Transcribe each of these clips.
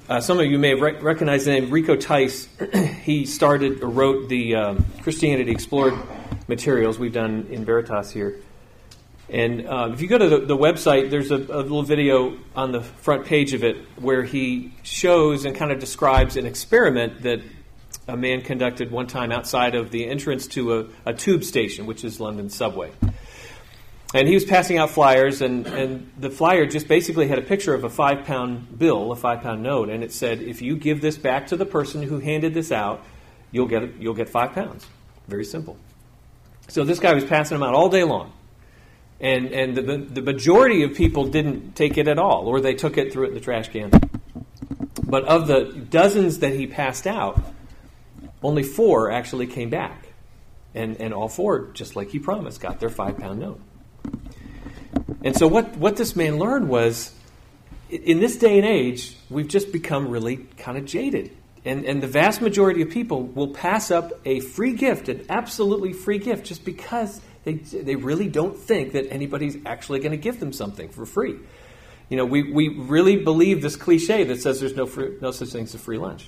Some of you may have recognized the name Rico Tice. He started or wrote the Christianity Explored materials we've done in Veritas here. And if you go to the website, there's a little video on the front page of it where he shows and kind of describes an experiment that a man conducted one time outside of the entrance to a tube station, which is London subway. And he was passing out flyers, and the flyer just basically had a picture of a 5-pound bill, a 5-pound note, and it said, if you give this back to the person who handed this out, you'll get 5 pounds. Very simple. So this guy was passing them out all day long. And the majority of people didn't take it at all, or they took it, threw it in the trash can. But of the dozens that he passed out, only 4 actually came back. And all 4, just like he promised, got their 5-pound note. And so what this man learned was, in this day and age, we've just become really kind of jaded. And the vast majority of people will pass up a free gift, an absolutely free gift, just because they really don't think that anybody's actually going to give them something for free. You know, we really believe this cliche that says there's no such thing as a free lunch.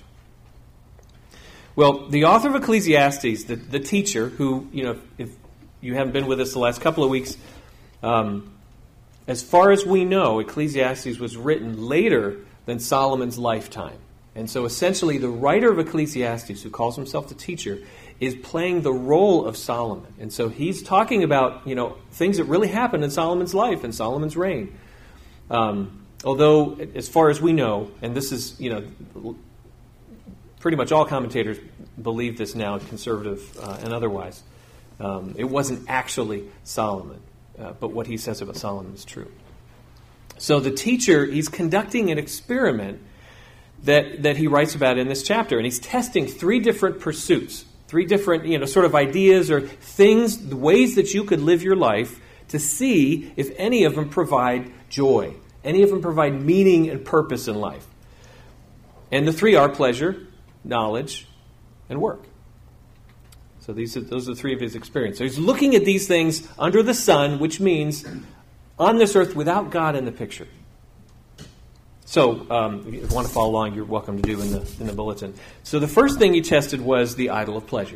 Well, the author of Ecclesiastes, the teacher, who, you know, if you haven't been with us the last couple of weeks, as far as we know, Ecclesiastes was written later than Solomon's lifetime. And so essentially the writer of Ecclesiastes, who calls himself the teacher, is playing the role of Solomon. And so he's talking about, you know, things that really happened in Solomon's life and Solomon's reign. Although, as far as we know, and this is, you know, pretty much all commentators believe this now, conservative and otherwise, it wasn't actually Solomon. But what he says about Solomon is true. So the teacher, he's conducting an experiment that he writes about in this chapter. And he's testing 3 different pursuits, 3 different, you know, sort of ideas or things, the ways that you could live your life to see if any of them provide joy, any of them provide meaning and purpose in life. And the 3 are pleasure, knowledge, and work. So those are 3 of his experiences. So he's looking at these things under the sun, which means on this earth without God in the picture. So if you want to follow along, you're welcome to do in the bulletin. So the first thing he tested was the idol of pleasure.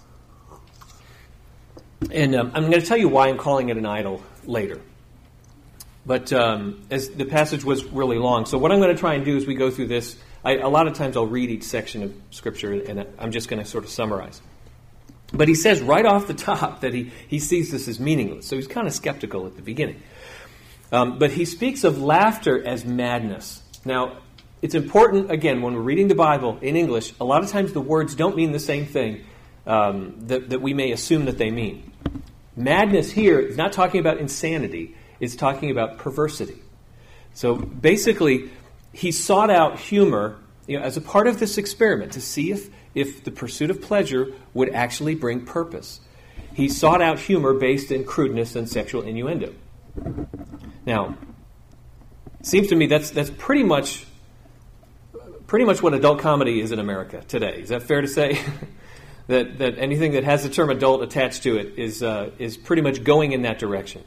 And I'm going to tell you why I'm calling it an idol later. But as the passage was really long, so what I'm going to try and do as we go through this, a lot of times I'll read each section of Scripture, and I'm just going to sort of summarize. But he says right off the top that he sees this as meaningless. So he's kind of skeptical at the beginning. But he speaks of laughter as madness. Now, it's important, again, when we're reading the Bible in English, a lot of times the words don't mean the same thing that we may assume that they mean. Madness here is not talking about insanity. It's talking about perversity. So basically, he sought out humor, you know, as a part of this experiment to see if the pursuit of pleasure would actually bring purpose. He sought out humor based in crudeness and sexual innuendo. Now, it seems to me that's pretty much what adult comedy is in America today. Is that fair to say? that anything that has the term adult attached to it is pretty much going in that direction.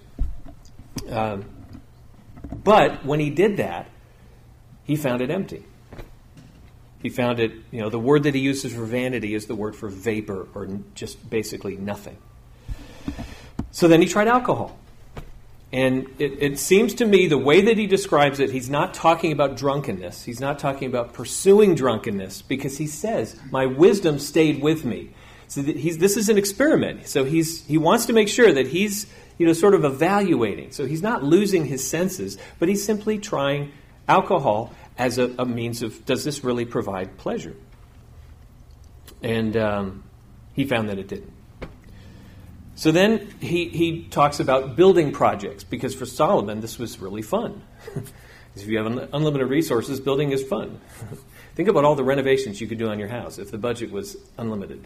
But when he did that, he found it empty. He found it, you know, the word that he uses for vanity is the word for vapor, or just basically nothing. So then he tried alcohol. And it seems to me the way that he describes it, he's not talking about drunkenness. He's not talking about pursuing drunkenness, because he says, my wisdom stayed with me. So this is an experiment. So he wants to make sure that he's, you know, sort of evaluating. So he's not losing his senses, but he's simply trying alcohol as a means of, does this really provide pleasure? And he found that it didn't. So then he talks about building projects, because for Solomon, this was really fun. If you have unlimited resources, building is fun. Think about all the renovations you could do on your house if the budget was unlimited.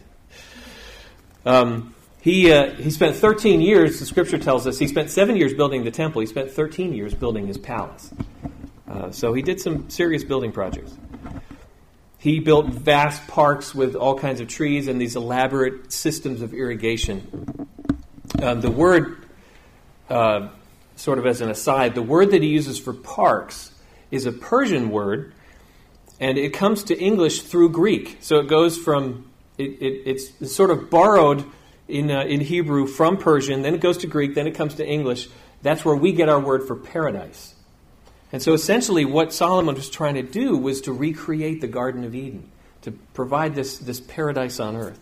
He spent 13 years, the Scripture tells us, he spent 7 years building the temple. He spent 13 years building his palace. So he did some serious building projects. He built vast parks with all kinds of trees and these elaborate systems of irrigation. The word, sort of as an aside, the word that he uses for parks is a Persian word And it comes to English through Greek. So it goes from, it's sort of borrowed in Hebrew from Persian, then it goes to Greek, then it comes to English. That's where we get our word for paradise. And so essentially what Solomon was trying to do was to recreate the Garden of Eden, to provide this paradise on earth.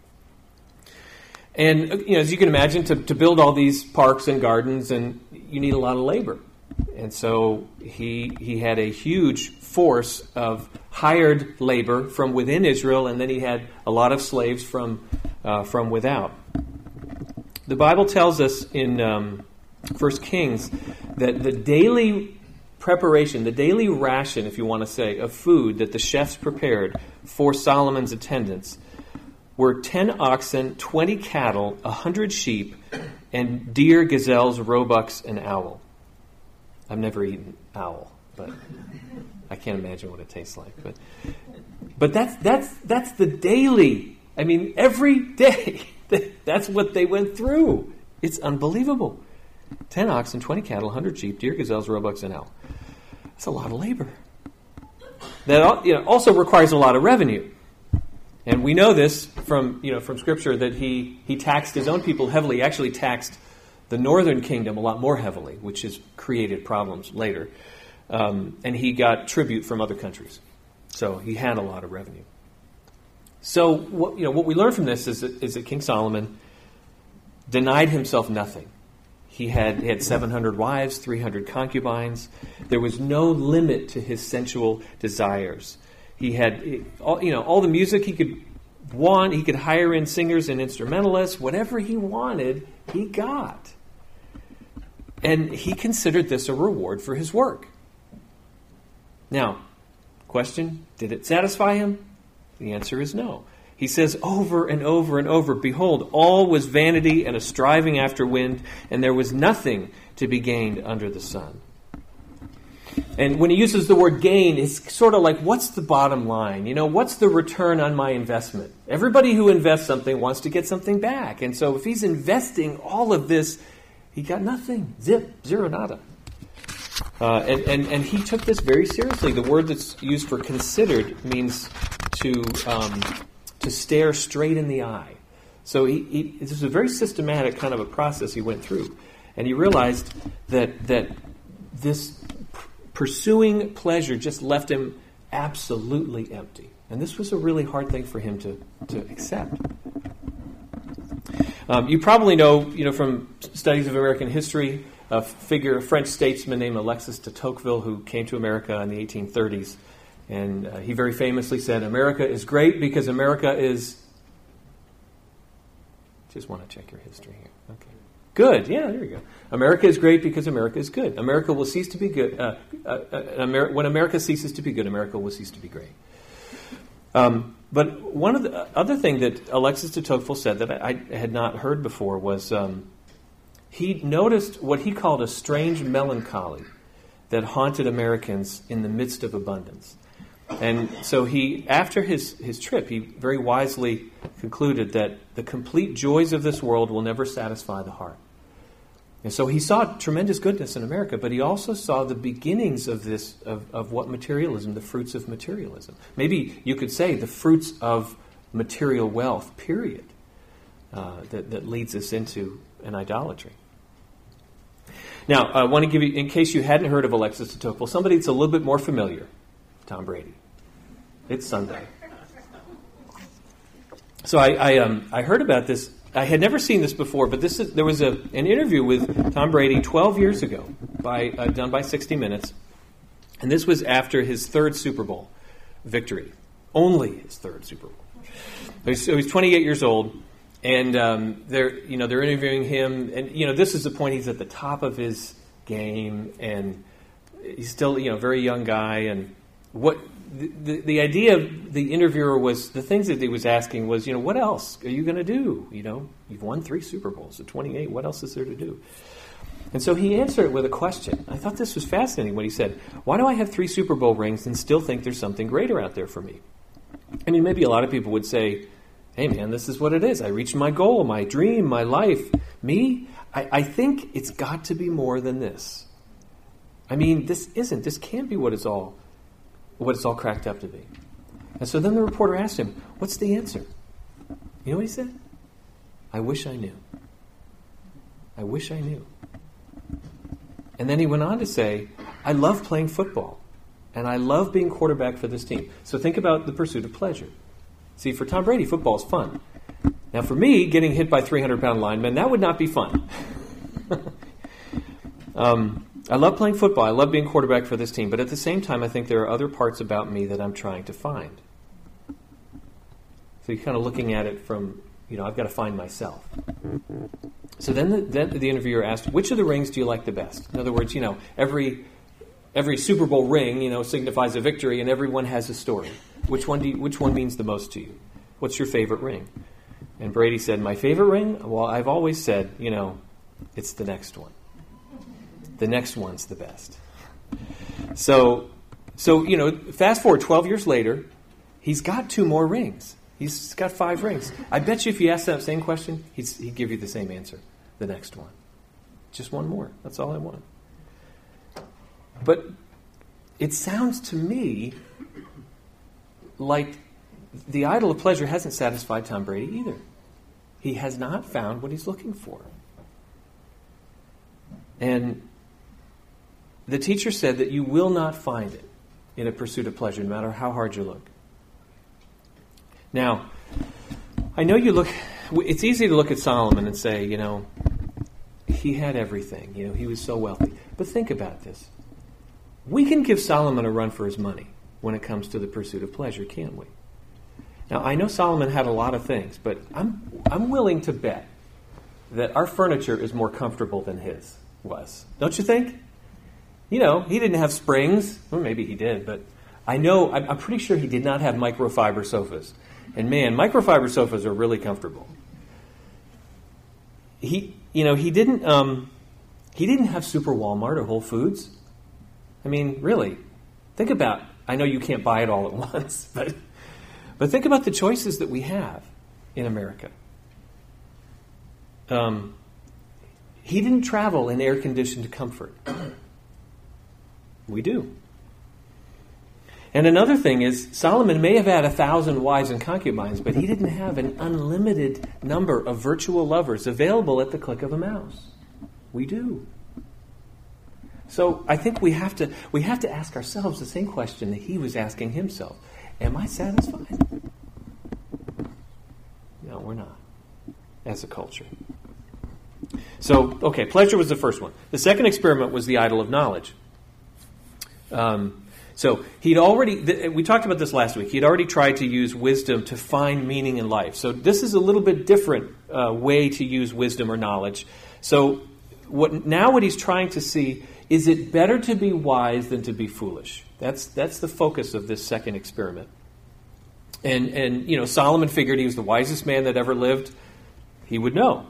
And as you can imagine, to build all these parks and gardens, and you need a lot of labor. And so he had a huge force of hired labor from within Israel, and then he had a lot of slaves from without. The Bible tells us in 1 Kings that the daily preparation, the daily ration, if you want to say, of food that the chefs prepared for Solomon's attendants were 10 oxen, 20 cattle, 100 sheep, and deer, gazelles, roebucks, and owl. I've never eaten owl, but I can't imagine what it tastes like. But that's the daily. I mean, every day, that's what they went through. It's unbelievable. 10 oxen, 20 cattle, 100 sheep, deer, gazelles, roebucks, and owl. That's a lot of labor. That also requires a lot of revenue. And we know this from Scripture that he taxed his own people heavily. He actually taxed the northern kingdom a lot more heavily, which has created problems later. And he got tribute from other countries. So he had a lot of revenue. So what we learn from this is that King Solomon denied himself nothing. He had 700 wives, 300 concubines. There was no limit to his sensual desires. He had all the music he could want. He could hire in singers and instrumentalists. Whatever he wanted, he got. And he considered this a reward for his work. Now, question, did it satisfy him? The answer is no. He says over and over and over, "Behold, all was vanity and a striving after wind, and there was nothing to be gained under the sun." And when he uses the word gain, it's sort of like, what's the bottom line? What's the return on my investment? Everybody who invests something wants to get something back. And so if he's investing all of this, he got nothing. Zero, nada. And he took this very seriously. The word that's used for considered means to stare straight in the eye. So this is a very systematic kind of a process he went through. And he realized that this pursuing pleasure just left him absolutely empty. And this was a really hard thing for him to accept. You probably know from studies of American history, a French statesman named Alexis de Tocqueville, who came to America in the 1830s. And he very famously said, "America is great because America is..." Just want to check your history here. Okay. Good. Yeah, there you go. "America is great because America is good. America will cease to be good. When America ceases to be good, America will cease to be great." But one of the other thing that Alexis de Tocqueville said that I had not heard before was he noticed what he called a strange melancholy that haunted Americans in the midst of abundance. And so after his trip, he very wisely concluded that the complete joys of this world will never satisfy the heart. And so he saw tremendous goodness in America, but he also saw the beginnings of this, of what materialism, the fruits of materialism. Maybe you could say the fruits of material wealth, period, that leads us into an idolatry. Now, I want to give you, in case you hadn't heard of Alexis de Tocqueville, somebody that's a little bit more familiar, Tom Brady. It's Sunday. So I heard about this. I had never seen this before, but there was an interview with Tom Brady 12 years ago, done by 60 Minutes, and this was after his third Super Bowl victory, only his third Super Bowl. So he's 28 years old, and they're interviewing him, and this is the point, he's at the top of his game, and he's still a very young guy, and what. The idea of the interviewer was, the things that he was asking was, what else are you going to do? You've won 3 Super Bowls at 28. What else is there to do? And so he answered it with a question. I thought this was fascinating when he said, "Why do I have 3 Super Bowl rings and still think there's something greater out there for me?" I mean, maybe a lot of people would say, "Hey man, this is what it is. I reached my goal, my dream, my life." Me, I think it's got to be more than this. I mean, this can't be what it's all what it's all cracked up to be. And so then the reporter asked him, what's the answer? You know what he said? I wish I knew. I wish I knew. And then he went on to say, I love playing football, and I love being quarterback for this team. So think about the pursuit of pleasure. See, for Tom Brady, football is fun. Now, for me, getting hit by 300-pound linemen, that would not be fun. I love playing football. I love being quarterback for this team. But at the same time, I think there are other parts about me that I'm trying to find. So you're kind of looking at it from, I've got to find myself. So then the interviewer asked, which of the rings do you like the best? In other words, every Super Bowl ring, signifies a victory, and everyone has a story. Which one means the most to you? What's your favorite ring? And Brady said, my favorite ring? Well, I've always said, it's the next one. The next one's the best. So fast forward 12 years later, he's got 2 more rings. He's got 5 rings. I bet you if you asked that same question, he'd give you the same answer. The next one. Just one more. That's all I want. But it sounds to me like the idol of pleasure hasn't satisfied Tom Brady either. He has not found what he's looking for. And the teacher said that you will not find it in a pursuit of pleasure, no matter how hard you look. Now, I know it's easy to look at Solomon and say, he had everything. He was so wealthy. But think about this. We can give Solomon a run for his money when it comes to the pursuit of pleasure, can't we? Now, I know Solomon had a lot of things, but I'm willing to bet that our furniture is more comfortable than his was. Don't you think? He didn't have springs. Well, maybe he did, but I'm pretty sure he did not have microfiber sofas. And man, microfiber sofas are really comfortable. He didn't have Super Walmart or Whole Foods. I mean, really, think about. I know you can't buy it all at once, but think about the choices that we have in America. He didn't travel in air-conditioned comfort. We do. And another thing is, Solomon may have had 1,000 wives and concubines, but he didn't have an unlimited number of virtual lovers available at the click of a mouse. We do. So I think we have to ask ourselves the same question that he was asking himself. Am I satisfied? No, we're not, as a culture. So, okay, pleasure was the first one. The second experiment was the idol of knowledge. So he'd already, we talked about this last week, he'd already tried to use wisdom to find meaning in life. So this is a little bit different way to use wisdom or knowledge. So what he's trying to see, is it better to be wise than to be foolish? That's the focus of this second experiment. And Solomon figured he was the wisest man that ever lived. He would know.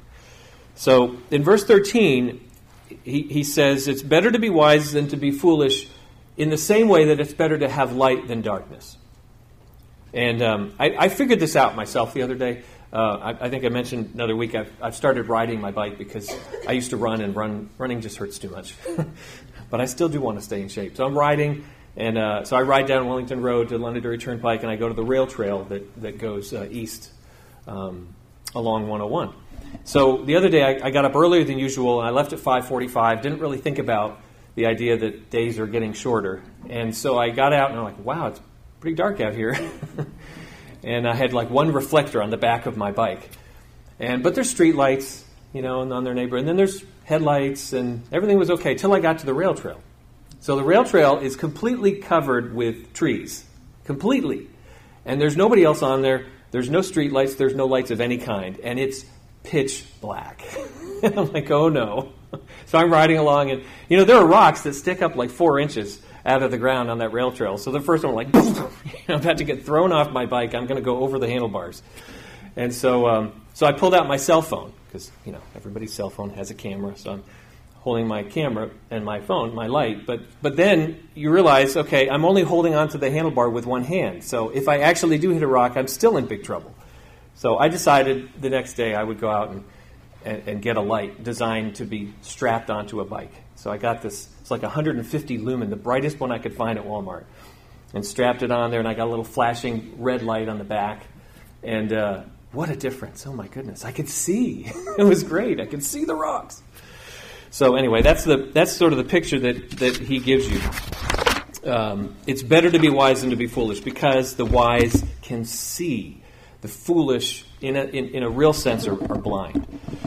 So in verse 13, he says, it's better to be wise than to be foolish, in the same way that it's better to have light than darkness. And I figured this out myself the other day. I think I mentioned another week, I've started riding my bike because I used to run, and running just hurts too much. But I still do want to stay in shape. So I'm riding, and so I ride down Wellington Road to Londonderry Turnpike, and I go to the rail trail that goes east along 101. So the other day I got up earlier than usual, and I left at 5:45, didn't really think about the idea that days are getting shorter. And so I got out, and I'm like, wow, it's pretty dark out here. And I had like one reflector on the back of my bike. But there's street lights, on their neighbor. And then there's headlights, and everything was okay till I got to the rail trail. So the rail trail is completely covered with trees. Completely. And there's nobody else on there. There's no street lights. There's no lights of any kind. And it's pitch black. And I'm like, oh no. So I'm riding along, and there are rocks that stick up like 4 inches out of the ground on that rail trail. So the first one, I'm about to get thrown off my bike. I'm going to go over the handlebars. And so I pulled out my cell phone because everybody's cell phone has a camera. So I'm holding my camera and my phone, my light. But then you realize, okay, I'm only holding onto the handlebar with one hand. So if I actually do hit a rock, I'm still in big trouble. So I decided the next day I would go out and get a light designed to be strapped onto a bike. So I got this, it's like 150 lumen, the brightest one I could find at Walmart. and strapped it on there, and I got a little flashing red light on the back. And what a difference. Oh, my goodness. I could see. It was great. I could see the rocks. So anyway, that's sort of the picture that he gives you. It's better to be wise than to be foolish, because the wise can see. The foolish, in a real sense, are blind.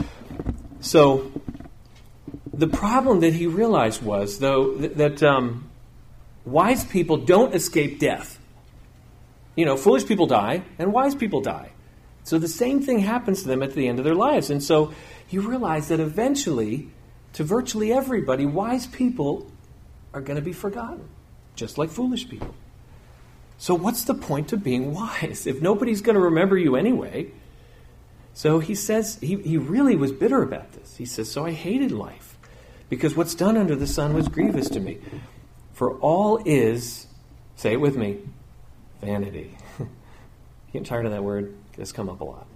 So the problem that he realized was, though, that wise people don't escape death. Foolish people die, and wise people die. So the same thing happens to them at the end of their lives. And so he realized that eventually, to virtually everybody, wise people are going to be forgotten, just like foolish people. So what's the point of being wise if nobody's going to remember you anyway? So he says, he really was bitter about this. He says, so I hated life, because what's done under the sun was grievous to me. For all is, say it with me, vanity. Getting tired of that word? It's come up a lot.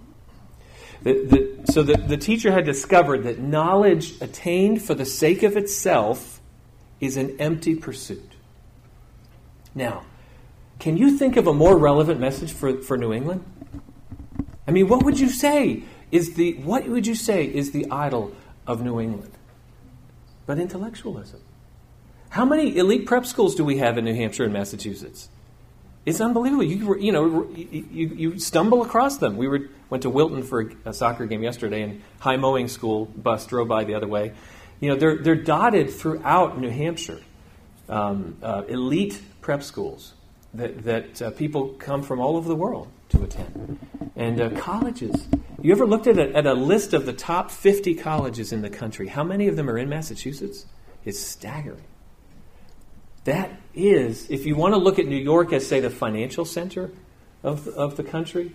So the teacher had discovered that knowledge attained for the sake of itself is an empty pursuit. Now, can you think of a more relevant message for New England? I mean, what would you say is the idol of New England? But intellectualism. How many elite prep schools do we have in New Hampshire and Massachusetts? It's unbelievable. You stumble across them. We went to Wilton for a soccer game yesterday, and high mowing school bus drove by the other way. They're dotted throughout New Hampshire. Elite prep schools that people come from all over the world to attend, and colleges. You ever looked at a list of the top 50 colleges in the country? How many of them are in Massachusetts? It's staggering. That is, if you want to look at New York as, say, the financial center of the country,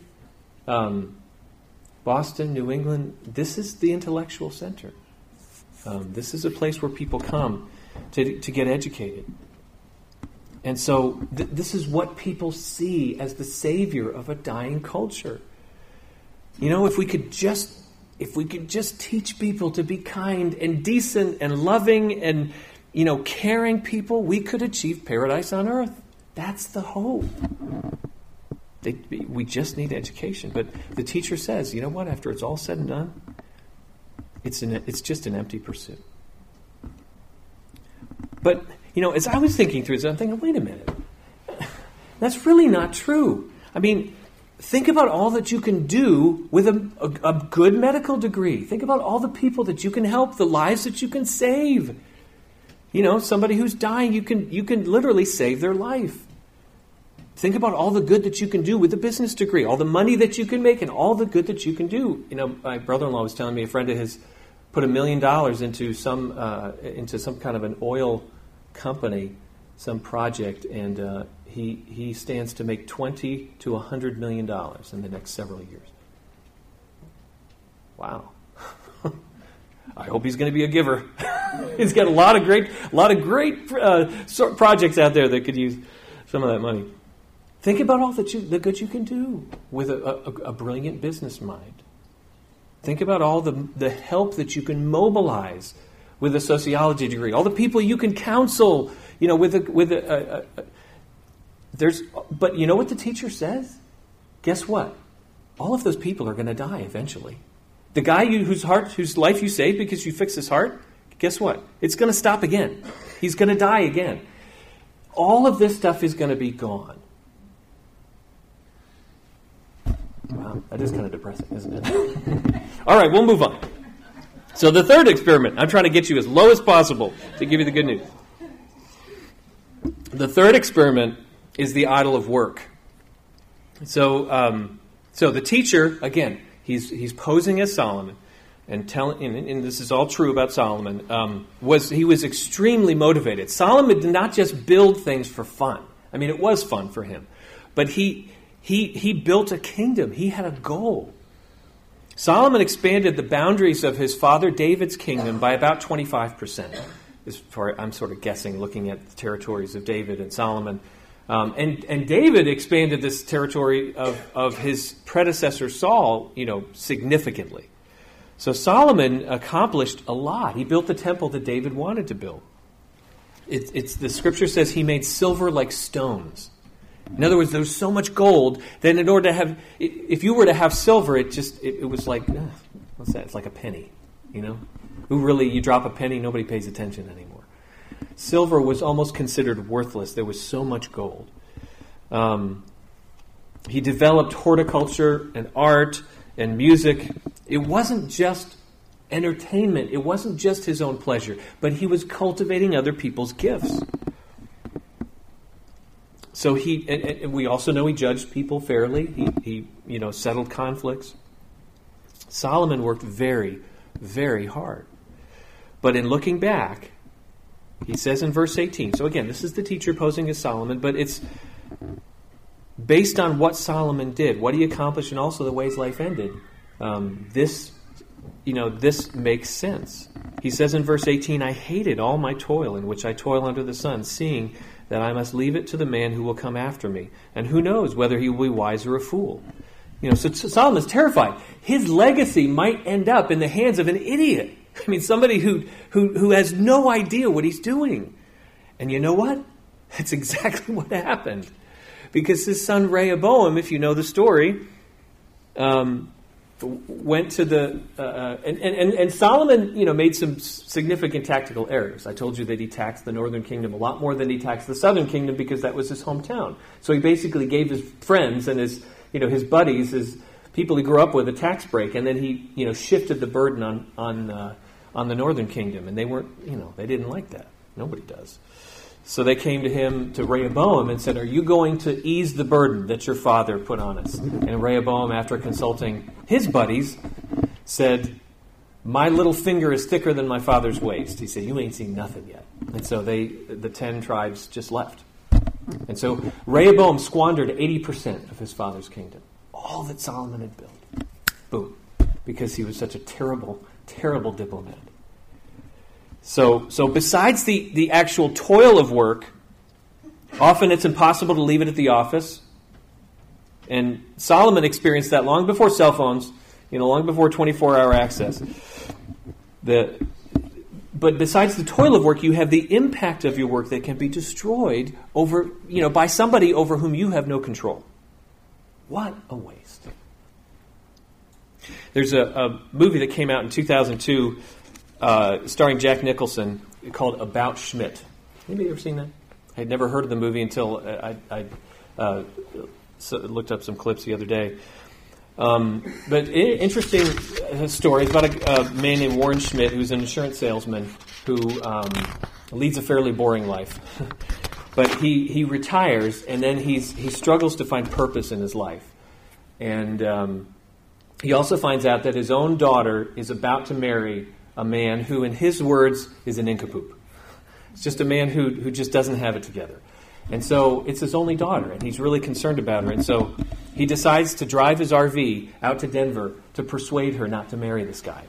Boston, New England, this is the intellectual center. This is a place where people come to get educated. And so this is what people see as the savior of a dying culture. If we could just teach people to be kind and decent and loving and caring people, we could achieve paradise on earth. That's the hope. We just need education. But the teacher says, you know what? After it's all said and done, it's just an empty pursuit. But, as I was thinking through this, I'm thinking, wait a minute. That's really not true. I mean, think about all that you can do with a good medical degree. Think about all the people that you can help, the lives that you can save. Somebody who's dying, you can literally save their life. Think about all the good that you can do with a business degree, all the money that you can make, and all the good that you can do. My brother-in-law was telling me a friend of his put $1 million into some kind of an oil company, some project, and he stands to make $20 to $100 million in the next several years. Wow. I hope he's going to be a giver. He's got a lot of great projects out there that could use some of that money. Think about all the good you can do with a brilliant business mind. Think about all the help that you can mobilize with a sociology degree. All the people you can counsel, But you know what the teacher says? Guess what? All of those people are going to die eventually. The guy whose life you saved because you fixed his heart, guess what? It's going to stop again. He's going to die again. All of this stuff is going to be gone. Wow, that is kind of depressing, isn't it? All right, we'll move on. So the third experiment, I'm trying to get you as low as possible to give you the good news. The third experiment is the idol of work. So the teacher, again, he's posing as Solomon, and this is all true about Solomon. He was extremely motivated. Solomon did not just build things for fun. I mean, it was fun for him, but he built a kingdom. He had a goal. Solomon expanded the boundaries of his father David's kingdom by about 25%. I'm sort of guessing, looking at the territories of David and Solomon. And David expanded this territory of his predecessor Saul, significantly. So Solomon accomplished a lot. He built the temple that David wanted to build. The scripture says he made silver like stones. In other words, there was so much gold that in order to have, if you were to have silver, it was like, what's that? It's like a penny, you know? You drop a penny, nobody pays attention anymore. Silver was almost considered worthless. There was so much gold. He developed horticulture and art and music. It wasn't just entertainment. It wasn't just his own pleasure, but he was cultivating other people's gifts. So and we also know he judged people fairly. He settled conflicts. Solomon worked very, very hard. But in looking back, he says in verse 18, so again, this is the teacher posing as Solomon, but it's based on what Solomon did, what he accomplished, and also the way his life ended. This makes sense. He says in verse 18, I hated all my toil in which I toil under the sun, seeing that I must leave it to the man who will come after me. And who knows whether he will be wise or a fool. So Solomon's terrified. His legacy might end up in the hands of an idiot. I mean, somebody who has no idea what he's doing. And you know what? That's exactly what happened. Because his son Rehoboam, if you know the story, went to the and Solomon, made some significant tactical errors. I told you that he taxed the northern kingdom a lot more than he taxed the southern kingdom because that was his hometown. So he basically gave his friends and his buddies, his people he grew up with, a tax break, and then he shifted the burden on the northern kingdom, and they weren't they didn't like that. Nobody does. So they came to him, to Rehoboam, and said, are you going to ease the burden that your father put on us? And Rehoboam, after consulting his buddies, said, my little finger is thicker than my father's waist. He said, you ain't seen nothing yet. And so the 10 tribes just left. And so Rehoboam squandered 80% of his father's kingdom. All that Solomon had built. Boom. Because he was such a terrible, terrible diplomat. So besides the actual toil of work, often it's impossible to leave it at the office. And Solomon experienced that long before cell phones, long before 24-hour access. But besides the toil of work, you have the impact of your work that can be destroyed by somebody over whom you have no control. What a waste. There's a movie that came out in 2002 starring Jack Nicholson called About Schmidt. Anybody ever seen that? I had never heard of the movie until I looked up some clips the other day. But interesting story. It's about a man named Warren Schmidt, who's an insurance salesman who leads a fairly boring life. But he retires, and then he struggles to find purpose in his life. And he also finds out that his own daughter is about to marry a man who, in his words, is an nincompoop. It's just a man who just doesn't have it together. And so it's his only daughter, and he's really concerned about her. And so he decides to drive his RV out to Denver to persuade her not to marry this guy.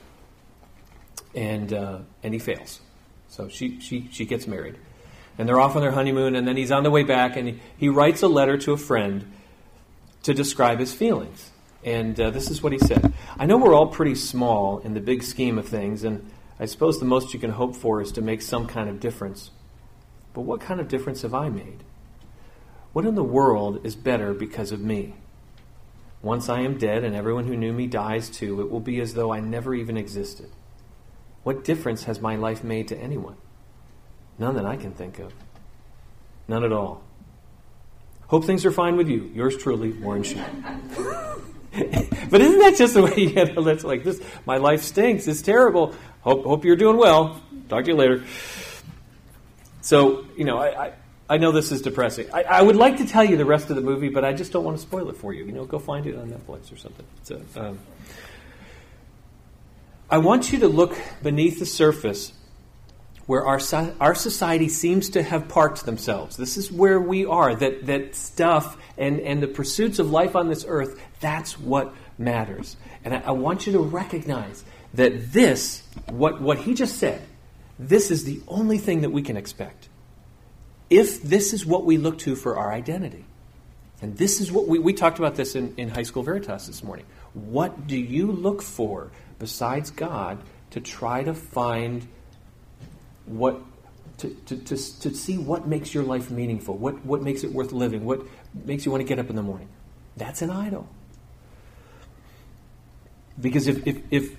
And he fails. So she gets married. And they're off on their honeymoon, and then he's on the way back, and he writes a letter to a friend to describe his feelings. And this is what he said. I know we're all pretty small in the big scheme of things, and I suppose the most you can hope for is to make some kind of difference. But what kind of difference have I made? What in the world is better because of me? Once I am dead and everyone who knew me dies too, it will be as though I never even existed. What difference has my life made to anyone? None that I can think of. None at all. Hope things are fine with you. Yours truly, Warren Schmidt. But isn't that just the way that's like this? My life stinks. It's terrible. Hope you're doing well. Talk to you later. So, I know this is depressing. I would like to tell you the rest of the movie, but I just don't want to spoil it for you. Go find it on Netflix or something. So, I want you to look beneath the surface where our society seems to have parked themselves. This is where we are, that stuff and the pursuits of life on this earth, that's what matters. And I want you to recognize that this, what he just said, this is the only thing that we can expect. If this is what we look to for our identity. And this is what we talked about this in High School Veritas this morning. What do you look for besides God to try to find to see what makes your life meaningful, what makes it worth living, what makes you want to get up in the morning. That's an idol. Because if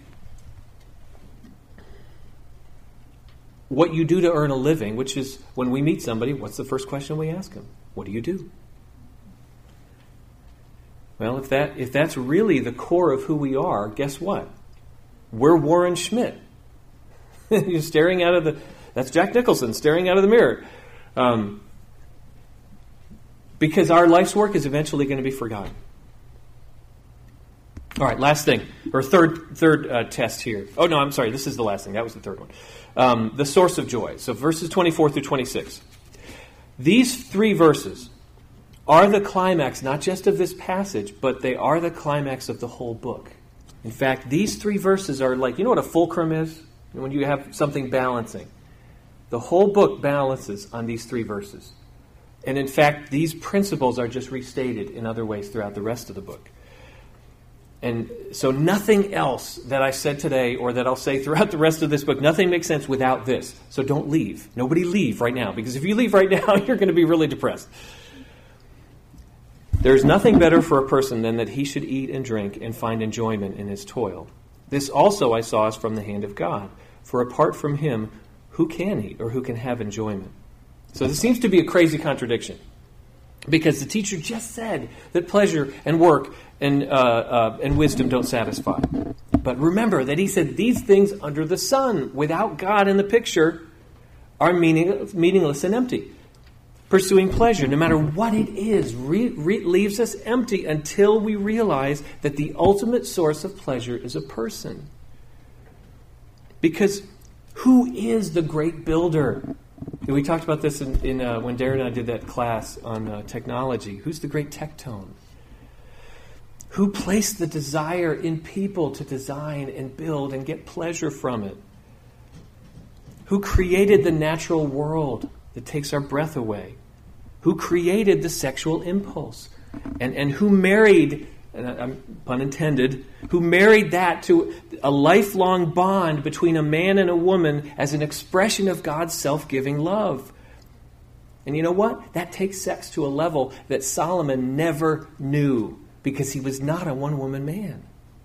what you do to earn a living, which is when we meet somebody, what's the first question we ask them? What do you do? Well, if that's really the core of who we are, guess what? We're Warren Schmidt. You're staring out of that's Jack Nicholson staring out of the mirror. Because our life's work is eventually going to be forgotten. All right, last thing, or third test here. Oh, no, I'm sorry, this is the last thing. That was the third one. The source of joy. So verses 24 through 26. These 3 verses are the climax, not just of this passage, but they are the climax of the whole book. In fact, these 3 verses are like, you know what a fulcrum is? When you have something balancing. The whole book balances on these 3 verses. And in fact, these principles are just restated in other ways throughout the rest of the book. And so nothing else that I said today or that I'll say throughout the rest of this book, nothing makes sense without this. So don't leave. Nobody leave right now, because if you leave right now, you're going to be really depressed. There's nothing better for a person than that he should eat and drink and find enjoyment in his toil. This also I saw is from the hand of God. For apart from him, who can eat or who can have enjoyment? So this seems to be a crazy contradiction. Because the teacher just said that pleasure and work and wisdom don't satisfy. But remember that he said these things under the sun, without God in the picture, are meaningless and empty. Pursuing pleasure, no matter what it is, leaves us empty until we realize that the ultimate source of pleasure is a person. Because who is the great builder? We talked about this in when Darren and I did that class on technology. Who's the great tectone? Who placed the desire in people to design and build and get pleasure from it? Who created the natural world that takes our breath away? Who created the sexual impulse? And who married, pun intended, who married that to a lifelong bond between a man and a woman as an expression of God's self-giving love? And you know what? That takes sex to a level that Solomon never knew, because he was not a one-woman man.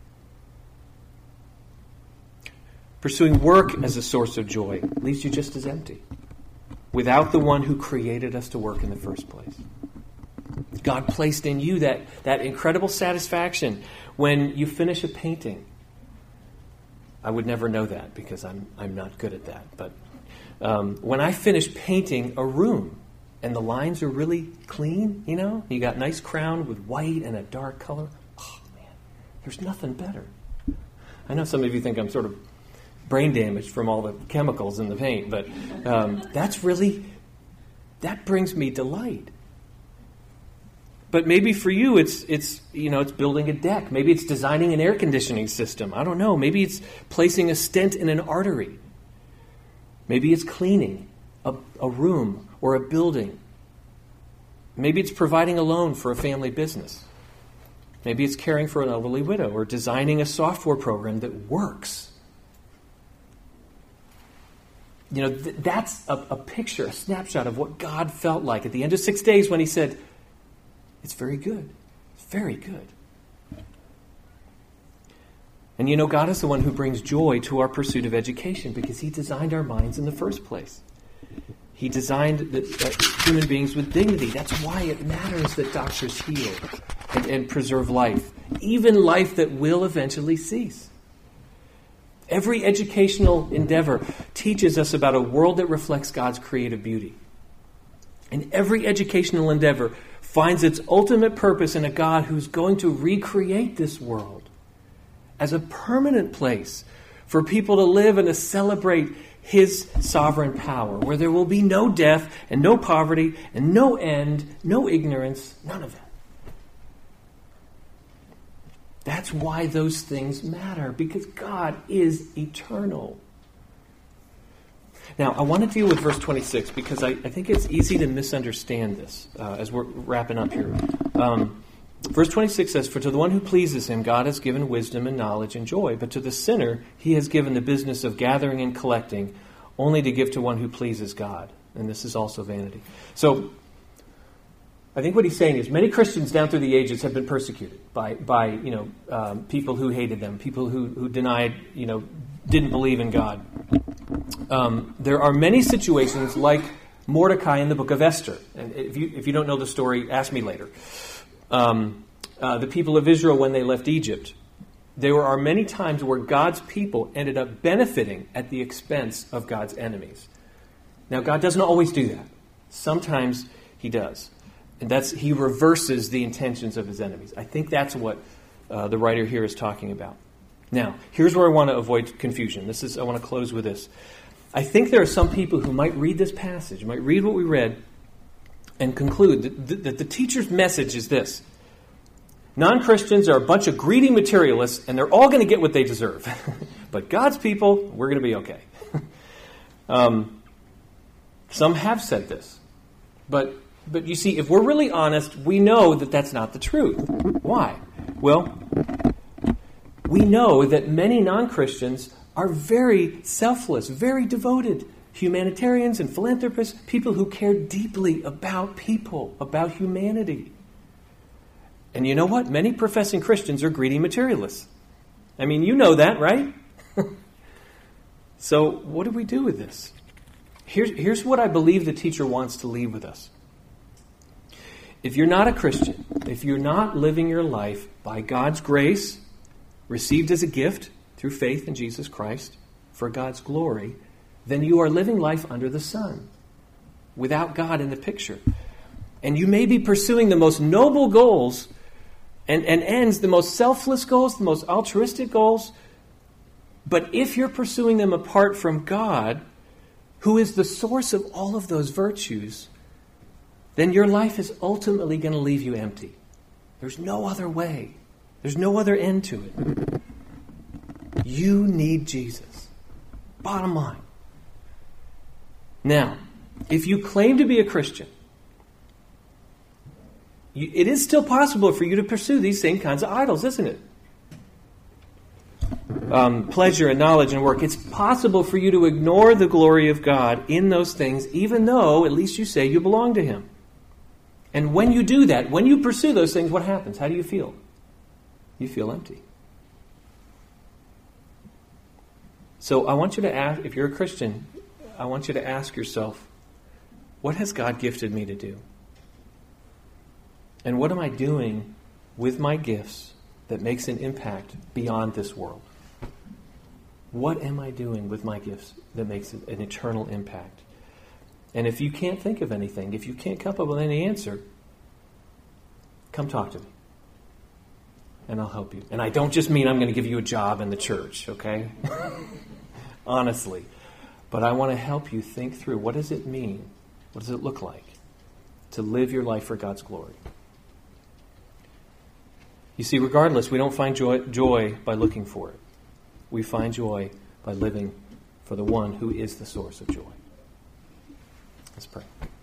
Pursuing work as a source of joy leaves you just as empty, without the one who created us to work in the first place. God placed in you that incredible satisfaction when you finish a painting. I would never know that because I'm not good at that. But when I finish painting a room and the lines are really clean, you got nice crown with white and a dark color. Oh man, there's nothing better. I know some of you think I'm sort of brain damaged from all the chemicals in the paint, but that brings me delight. But maybe for you, it's building a deck. Maybe it's designing an air conditioning system. I don't know. Maybe it's placing a stent in an artery. Maybe it's cleaning a room or a building. Maybe it's providing a loan for a family business. Maybe it's caring for an elderly widow or designing a software program that works. That's a picture, a snapshot of what God felt like at the end of 6 days when he said, it's very good. It's very good. And God is the one who brings joy to our pursuit of education because he designed our minds in the first place. He designed human beings with dignity. That's why it matters that doctors heal and preserve life, even life that will eventually cease. Every educational endeavor teaches us about a world that reflects God's creative beauty. And every educational endeavor finds its ultimate purpose in a God who's going to recreate this world as a permanent place for people to live and to celebrate his sovereign power, where there will be no death and no poverty and no end, no ignorance, none of that. That's why those things matter, because God is eternal. Now, I want to deal with verse 26 because I think it's easy to misunderstand this as we're wrapping up here. Verse 26 says, "For to the one who pleases him, God has given wisdom and knowledge and joy, but to the sinner he has given the business of gathering and collecting only to give to one who pleases God. And this is also vanity. So, I think what he's saying is many Christians down through the ages have been persecuted by people who hated them, people who denied, didn't believe in God. There are many situations like Mordecai in the book of Esther. And if you don't know the story, ask me later. The people of Israel, when they left Egypt, there are many times where God's people ended up benefiting at the expense of God's enemies. Now, God doesn't always do that. Sometimes he does. And he reverses the intentions of his enemies. I think that's what the writer here is talking about. Now, here's where I want to avoid confusion. I want to close with this. I think there are some people who might read this passage, might read what we read, and conclude that the teacher's message is this. Non-Christians are a bunch of greedy materialists, and they're all going to get what they deserve. But God's people, we're going to be okay. Some have said this. But you see, if we're really honest, we know that that's not the truth. Why? Well, we know that many non-Christians are very selfless, very devoted humanitarians and philanthropists, people who care deeply about people, about humanity. And you know what? Many professing Christians are greedy materialists. I mean, you know that, right? So what do we do with this? Here's what I believe the teacher wants to leave with us. If you're not a Christian, if you're not living your life by God's grace, received as a gift through faith in Jesus Christ for God's glory, then you are living life under the sun, without God in the picture. And you may be pursuing the most noble goals and ends, the most selfless goals, the most altruistic goals, but if you're pursuing them apart from God, who is the source of all of those virtues, then your life is ultimately going to leave you empty. There's no other way. There's no other end to it. You need Jesus. Bottom line. Now, if you claim to be a Christian, it is still possible for you to pursue these same kinds of idols, isn't it? Pleasure and knowledge and work. It's possible for you to ignore the glory of God in those things, even though at least you say you belong to Him. And when you do that, when you pursue those things, what happens? How do you feel? You feel empty. So I want you to ask, if you're a Christian, I want you to ask yourself, what has God gifted me to do? And what am I doing with my gifts that makes an impact beyond this world? What am I doing with my gifts that makes an eternal impact? And if you can't think of anything, if you can't come up with any answer, come talk to me. And I'll help you. And I don't just mean I'm going to give you a job in the church, okay? Honestly. But I want to help you think through, what does it mean? What does it look like to live your life for God's glory? You see, regardless, we don't find joy by looking for it. We find joy by living for the one who is the source of joy. Let's pray.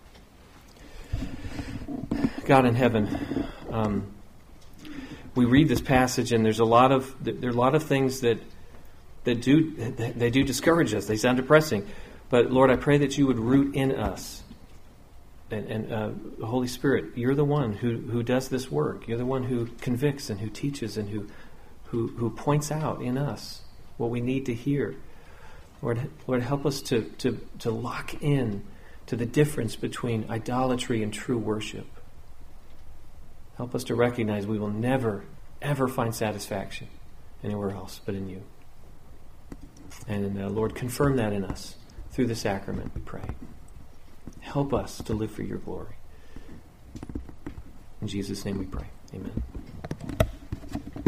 God in heaven, we read this passage, and there are a lot of things that do discourage us. They sound depressing, but Lord, I pray that you would root in us. And the Holy Spirit, you're the one who does this work. You're the one who convicts and who teaches and who points out in us what we need to hear. Lord, help us to lock in to the difference between idolatry and true worship. Help us to recognize we will never, ever find satisfaction anywhere else but in you. And Lord, confirm that in us through the sacrament, we pray. Help us to live for your glory. In Jesus' name we pray. Amen.